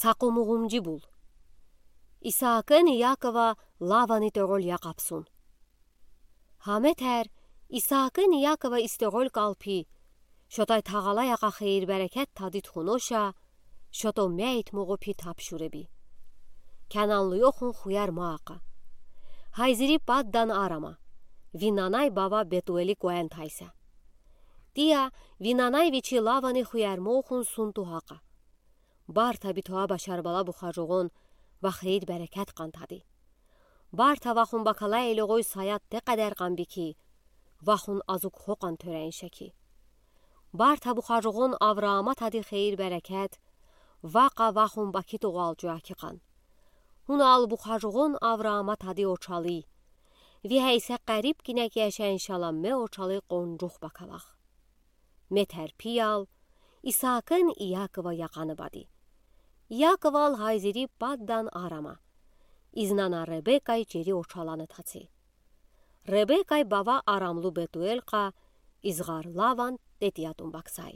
Սակոմուղումջի բուլ։ Իսահակն Իակովը Լավանի տողոլ Յակապսուն։ Համեթեր Իսահակն Իակովը իստողոլ կալփի, շոտայ թաղալա յակախեիր բերեկետ թադիտ խունոշա, շոտո մեյթ մողոփի թափշուրեբի։ Քանանլույոխուն խույար մաղա։ Հայզիրի պատդան արամա, վինանայ բավա բետուելի կոեն թայսա։ Տիա վինանայ վիչի Լավանի խույար մոխուն սունտու հակա։ Բարթա բիթոա բաշարբալա բուխաժողոն վախեիր բերեկետ կանթադի։ Բարթա վախուն բակալա էլողոյ սայատ տեqadar qambiki, վախուն ազուկ հոqan թորային շեքի։ Բարթա բուխաժողոն Ավրահամա թադի խեիր բերեկետ, վaqա վախուն բակի տողալ ջոակիqan։ Հունալ բուխաժողոն Ավրահամա թադի օչալի, վիհայսե qarib կինեկի էշայնշալա մե օչալի qonջուխ բակալախ։ Մեթեր պիալ, Իսահակն Իակովը յaqանը բադի։ Իակովալ հայզիրի պատդան արամա, իznանա Ռեբեկայ ջերի օչալանը թացի։ Ռեբեկայ բավա արամլու բետուել կա, իզղար Լավան տետիատուն բաքսայ։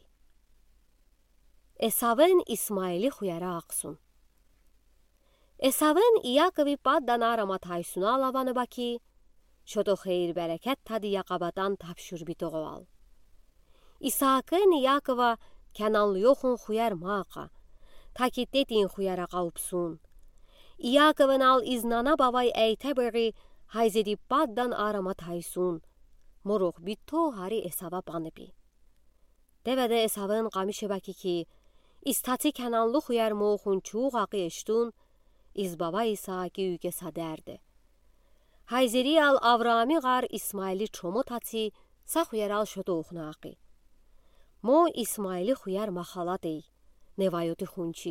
Էսավեն Իսմայելի խույարա աղսուն։ Էսավեն Իակովի պատդան արամա թայսունա Լավանը բաքի, շոտո խեիր բերեկետ թադի յակաբատան թափշուր բիտողոալ։ Իսահակն Իակովը քանանլույոխուն խույար մաղա, թակի տետին խույարա qալպսուն։ Իակովն ալ իznանա բավայ էյթեբերի հայզերի պատդան արամա թայսուն, մորող բիթո հարի Էսավա պանեպի։ Դևեդե Էսավն qամիշե բակիքի, իստացի քանանլու խույար մոխուն չուղ աղի էշտուն, իզբավա Իսահակի ուկեսա դերդե։ Հայզերի ալ Ավրահամի ғար Իսմայելի չոմոթացի, սա խույարալ շոտո ուխնա աղի։ Մո Իսմայելի խույար մախալատ էի, նևայոտի խունչի։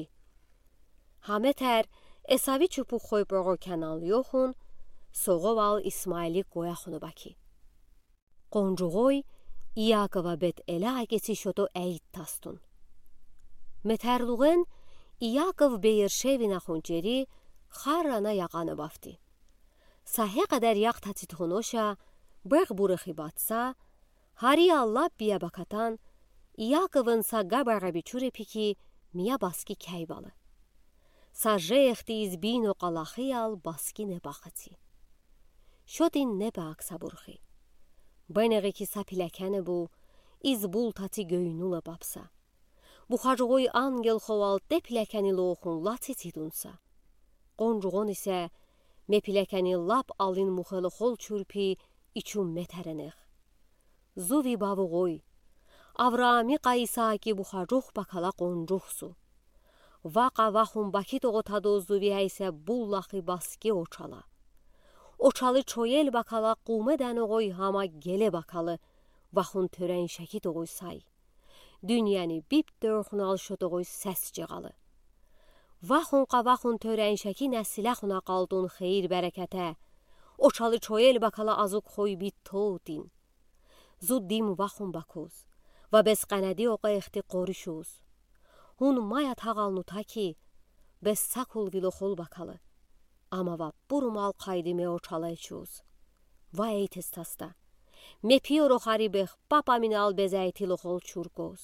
Համեթեր Էսավի չուպու խոյ պողո քանանլույոխուն, սողով ալ Իսմայելի գոյախունը բաքի։ Qonջուղոյ Իակովը բետ էլա ակեցի շոտո էյթ թաստուն։ Մեթերլուղեն Իակով Բեյերշևինա խունջերի խարանա յaqանը բավտի։ Սա հեqadar յաղթացի թխոնոշա, բեղ բուրխի բացա, հարի ալլա բիա բակատան, Իակովն սա գաբարաբի չուրե պիքի միա բասկի քայվալը։ Սա ժեխտի իզբին ու qալախի ալ բասկի նեբախացի։ Շոտին նեբա ակսաբուրխի։ Բենեղիքի սա պիլականը բու, իզբուլ թացի գույնուլը բապսա։ Բուխաժողոյ անգել խովալ տե պիլականի լոխուն լացի ցիտունսա։ Qonջուղոն իսե մե պիլականի լապ ալին մուխելը խոլ չուրպի իչում մեթերենեղ։ Զուվի բավողոյ, Ավրահամի կա Իսահակի բուխաժող բակալա qonջուխսու։ Վaqա վախուն բակի տողոթադո զուվի հայսե բուլլախի բասկի օչալա։ Օչալի չոյել բակալա կումե դանողոյ համա գելե բակալը, վախուն թորային շեքի տողոյ սայ։ Դունյանի բիպ տորխնալ շոտողոյ սես ճեղալը։ Վախուն qավախուն թորային շեքի նասիլախունա qալտուն խեիր բերեկետե, օչալի չոյել բակալա ազուկ խոյ բիտ թոտին։ Զուդդիմ վախուն բակոզ, վաբես qanadi օqeexti qorishuz։ Hun maya թաղալնու թակի, բես սակուլ վիլոխոլ բակալը, ամավա պուրումալ qaydi me օչալայչուզ։ Վա էյթես թաստա, մե պիորո խարիբեղ պապամինալ բեզայթի լոխոլ չուրկոզ։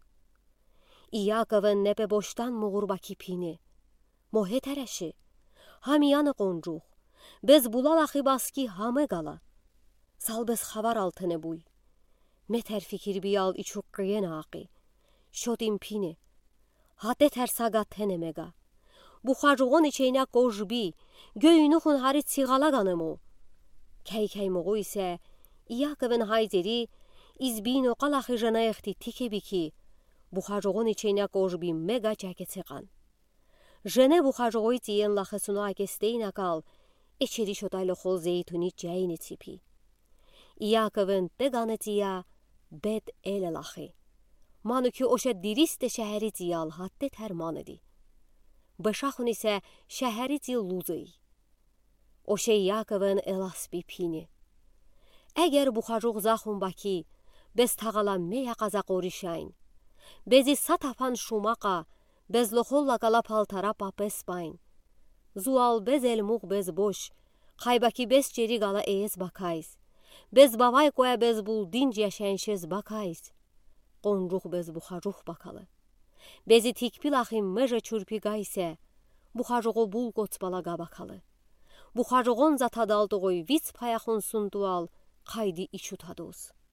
Իակովն նեպե բոշտան մուղուր բակի պինե, մոհետ հրաշե, համիանը qonջուղ, բես բուլալ ախի բասկի համե գալա, սալ բես խավար ալթնե բույ, մեթեր ֆիքիր բիալ իչուկ կրեն աղի, շոտին պինե, հատետ հեր սագաթեն է մեգա, բուխաժողոն իչեյնա կոժբի, գույնուխուն հարի ցիղալա գանեմո։ Քայ մողոյ իսե, Իակովն հայձերի, իզբին ու qալախի ժնայխտի թիքե բիքի, բուխաժողոն իչեյնա կոժբի մեգա ճակեցեqan։ Ժենե բուխաժողոյ ծիեն լախեսունո ակեստեին ակալ, էչերի շոտայլո խոլ զեյթունի ջայինի ցիպի։ Իակովն տեգանեցիա, բետ էլը լախի։ Մանուքի օշե դիրիստե շահերի ծիալ հատտետ հեր մանեդի։ Բշախուն իսե շահերի ծի լուզեի։ Օշե Իակովն էլասպի պինե։ Էգեր բուխաժող զախուն բաքի, բես թաղալա մե յaqազaqորիշայն, բեզի սաթափան շումակա, բեզ լոխոլ լակալա պալթարա պապես պայն, զուալ բեզ էլմուղ բեզ բոշ, խայբակի բես ճերի գալա էես բակայս, բեզ բավայ կոյա բեզ բուլ դինջ եշենշես բակայս, qonջուղ բեզ բուխաժող բակալը, Bezi tikpilahim meje çürpi gayse, buxaroğu bul qoçbala qabakalı. Buxaroğun zatadaldığı vic payaxun sundual, qaydi içutaduz.